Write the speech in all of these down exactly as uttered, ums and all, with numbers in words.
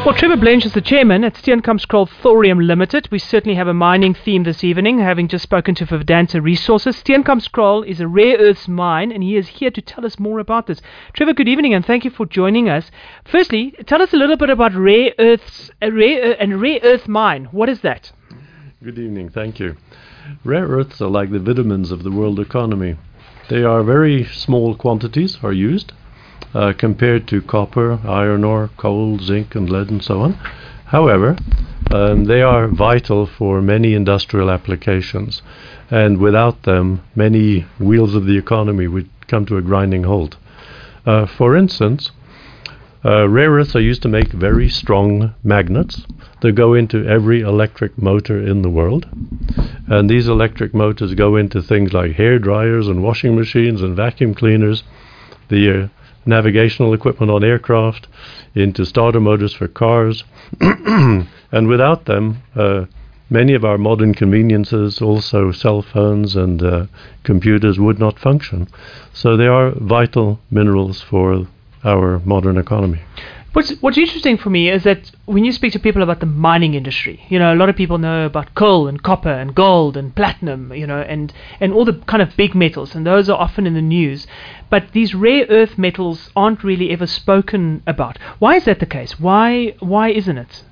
Well, Trevor Blanche is the chairman at Steenkamp Thorium Limited. We certainly have a mining theme this evening, having just spoken to Vedanta Resources. Steenkamp is a rare earths mine, and he is here to tell us more about this. Trevor, good evening, and thank you for joining us. Firstly, tell us a little bit about rare earths, a rare and rare earth mine. What is that? Good evening, thank you. Rare earths are like the vitamins of the world economy. They are very small quantities are used. Uh, compared to copper, iron ore, coal, zinc and lead and so on. However, um, they are vital for many industrial applications, and without them many wheels of the economy would come to a grinding halt. Uh, for instance, uh, rare earths are used to make very strong magnets that go into every electric motor in the world, and these electric motors go into things like hair dryers and washing machines and vacuum cleaners, the uh, navigational equipment on aircraft, into starter motors for cars. And without them, uh, many of our modern conveniences, also cell phones and uh, computers, would not function. So they are vital minerals for our modern economy. What's, what's interesting for me is that when you speak to people about the mining industry, you know, a lot of people know about coal and copper and gold and platinum, you know, and, and all the kind of big metals, and those are often in the news. But these rare earth metals aren't really ever spoken about. Why is that the case? Why why isn't it?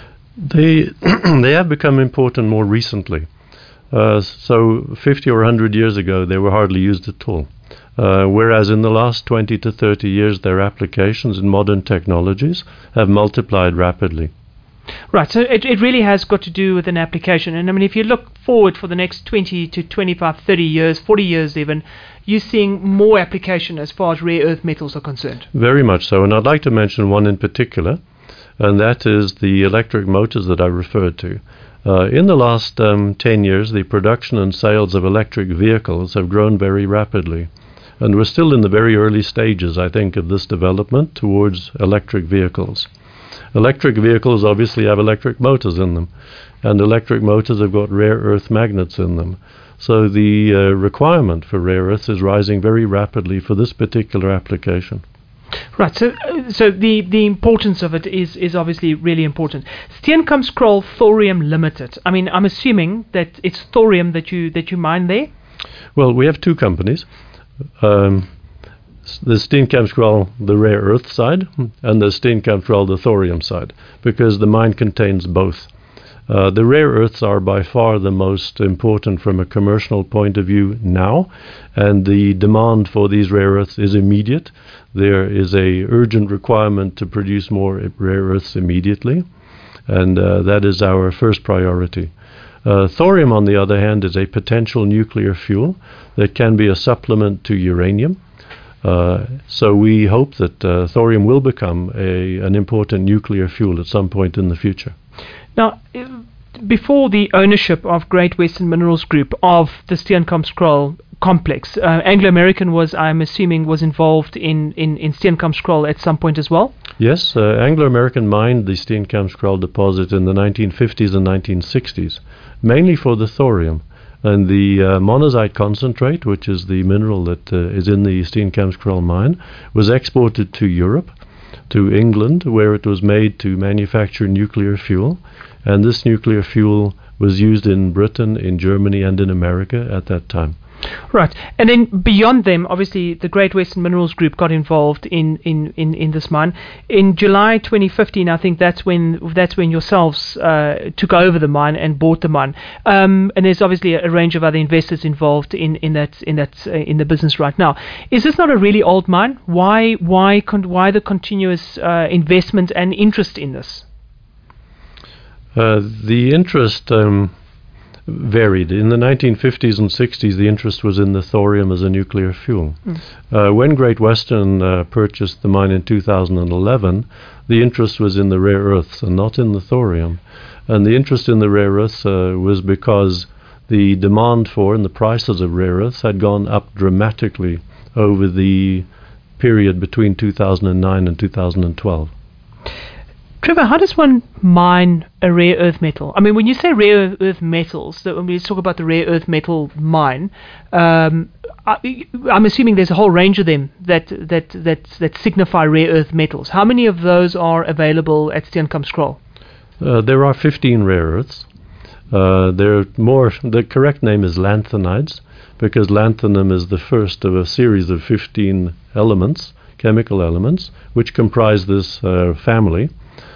They they have become important more recently. Uh, so fifty or one hundred years ago, they were hardly used at all. Uh, whereas in the last twenty to thirty years, their applications in modern technologies have multiplied rapidly. Right, so it, it really has got to do with an application. And I mean, if you look forward for the next twenty to twenty-five, thirty years, forty years even, you're seeing more application as far as rare earth metals are concerned. Very much so, and I'd like to mention one in particular, and that is the electric motors that I referred to. Uh, in the last um, ten years, the production and sales of electric vehicles have grown very rapidly. And we're still in the very early stages, I think, of this development towards electric vehicles. Electric vehicles obviously have electric motors in them, and electric motors have got rare earth magnets in them. So the uh, requirement for rare earths is rising very rapidly for this particular application. Right, so so the, the importance of it is, is obviously really important. Steenkamp Thorium Limited. I mean, I'm assuming that it's thorium that you that you mine there? Well, we have two companies. Um, the Steenkamp, the rare earth side, and the Steenkamp, the thorium side, because the mine contains both. Uh, the rare earths are by far the most important from a commercial point of view now, and the demand for these rare earths is immediate. There is a urgent requirement to produce more rare earths immediately, and uh, that is our first priority. Uh, thorium, on the other hand, is a potential nuclear fuel that can be a supplement to uranium. Uh, so we hope that uh, thorium will become a, an important nuclear fuel at some point in the future. Now, before the ownership of Great Western Minerals Group of the Steenkamp complex, uh, Anglo American was, I'm assuming, was involved in, in, in Steenkamp at some point as well? Yes, uh, Anglo American mined the Steenkamp deposit in the nineteen fifties and nineteen sixties, mainly for the thorium. And the uh, monazite concentrate, which is the mineral that uh, is in the Steenkamp mine, was exported to Europe, to England, where it was made to manufacture nuclear fuel. And this nuclear fuel was used in Britain, in Germany, and in America at that time. Right, and then beyond them, obviously, the Great Western Minerals Group got involved in, in, in, in this mine. In July twenty fifteen, I think that's when that's when yourselves uh, took over the mine and bought the mine. Um, and there's obviously a, a range of other investors involved in in that in that uh, in the business right now. Is this not a really old mine? Why why con- why the continuous uh, investment and interest in this? Uh, the interest. Um varied. In the nineteen fifties and sixties, the interest was in the thorium as a nuclear fuel. Mm. Uh, when Great Western uh, purchased the mine in two thousand eleven, the interest was in the rare earths and not in the thorium. And the interest in the rare earths uh, was because the demand for and the prices of rare earths had gone up dramatically over the period between two thousand nine and two thousand twelve. Trevor, how does one mine a rare earth metal? I mean, when you say rare earth metals, that when we talk about the rare earth metal mine, um, I, I'm assuming there's a whole range of them that that that that signify rare earth metals. How many of those are available at Steenkamp Uh, there are fifteen rare earths. Uh, they're more. The correct name is lanthanides, because lanthanum is the first of a series of fifteen elements, chemical elements, which comprise this uh, family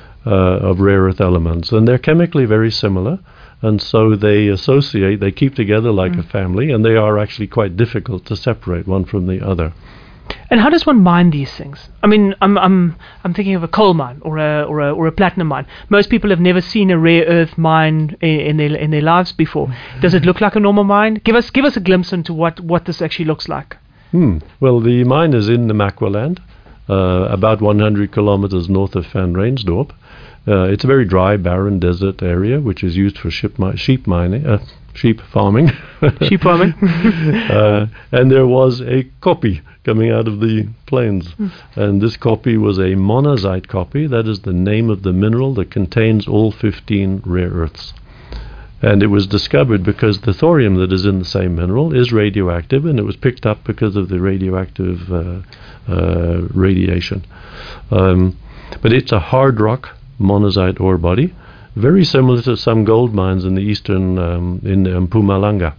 uh, of rare earth elements, and they're chemically very similar, and so they associate. They keep together like mm. a family, and they are actually quite difficult to separate one from the other. And how does one mine these things? I mean, I'm I'm I'm thinking of a coal mine or a or a or a platinum mine. Most people have never seen a rare earth mine in, in their in their lives before. Does it look like a normal mine? Give us give us a glimpse into what, what this actually looks like. Hmm. Well, the mine is in Namaqualand, uh, about one hundred kilometers north of Van Rensdorp. Uh, it's a very dry, barren desert area, which is used for sheep, mi- sheep mining, uh, sheep farming. Sheep farming. uh, and there was a copy coming out of the plains, mm. and this copy was a monazite copy. That is the name of the mineral that contains all fifteen rare earths. And it was discovered because the thorium that is in the same mineral is radioactive, and it was picked up because of the radioactive uh, uh, radiation. Um, but it's a hard rock monazite ore body, very similar to some gold mines in the eastern, um, in um, Mpumalanga.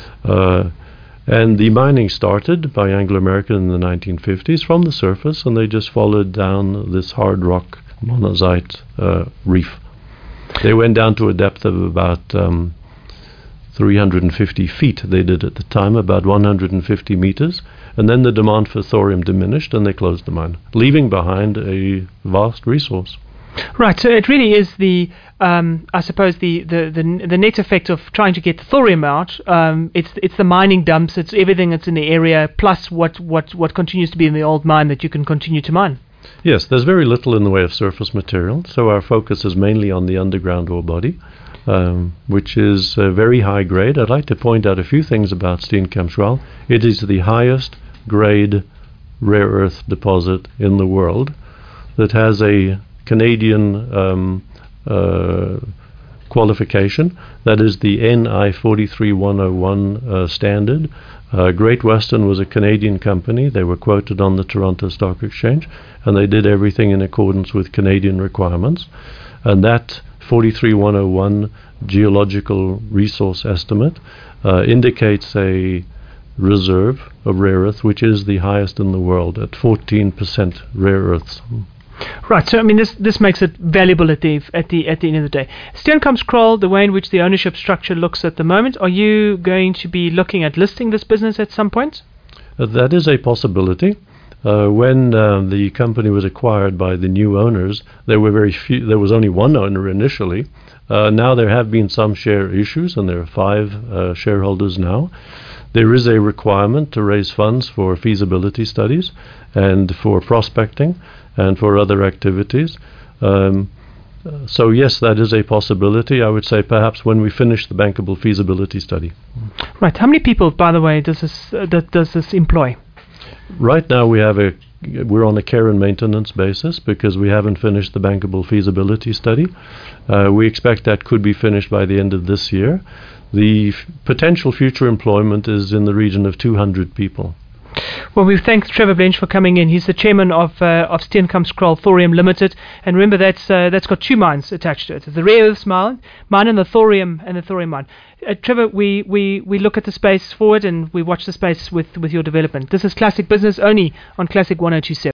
Uh, and the mining started by Anglo American in the nineteen fifties from the surface, and they just followed down this hard rock monazite uh, reef. They went down to a depth of about um, three hundred fifty feet, they did at the time, about one hundred fifty meters, and then the demand for thorium diminished and they closed the mine, leaving behind a vast resource. Right, so it really is the, um, I suppose, the, the, the, the net effect of trying to get the thorium out. Um, it's it's the mining dumps, it's everything that's in the area, plus what, what, what continues to be in the old mine that you can continue to mine. Yes, there's very little in the way of surface material, so our focus is mainly on the underground ore body, um, which is uh, very high grade. I'd like to point out a few things about Steenkampschuil. It is the highest grade rare earth deposit in the world that has a Canadian um, uh, qualification, that is the N I four three one oh one uh, standard. Uh, Great Western was a Canadian company. They were quoted on the Toronto Stock Exchange, and they did everything in accordance with Canadian requirements. And that four three one oh one geological resource estimate uh, indicates a reserve of rare earth, which is the highest in the world at fourteen percent rare earths. Right, so I mean this this makes it valuable at the at the at the end of the day. Steenkampschuil, the way in which the ownership structure looks at the moment, are you going to be looking at listing this business at some point? Uh, that is a possibility. Uh, when uh, the company was acquired by the new owners, there were very few. There was only one owner initially. Uh, now there have been some share issues, and there are five uh, shareholders now. There is a requirement to raise funds for feasibility studies and for prospecting and for other activities. Um, so yes, that is a possibility. I would say perhaps when we finish the bankable feasibility study. Right. How many people, by the way, does this uh, that does this employ? Right now we have a we're on a care and maintenance basis because we haven't finished the bankable feasibility study. Uh, we expect that could be finished by the end of this year. The f- potential future employment is in the region of two hundred people. Well, we thank Trevor Blench for coming in. He's the chairman of uh, of Steenkampschuil Thorium Limited, and remember that's uh, that's got two mines attached to it: the rare earths mine, mine, and the thorium and the thorium mine. Uh, Trevor, we, we, we look at the space forward and we watch the space with with your development. This is Classic Business only on Classic one oh two seven.